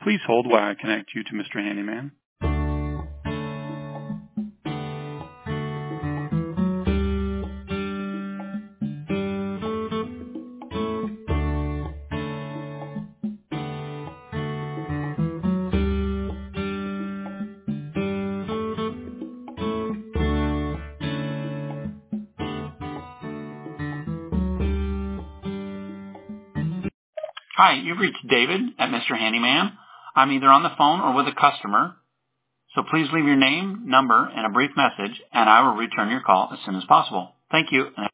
Please hold while I connect you to Mr. Handyman. Hi, you've reached David at Mr. Handyman. I'm either on the phone or with a customer, so please leave your name, number, and a brief message, and I will return your call as soon as possible. Thank you.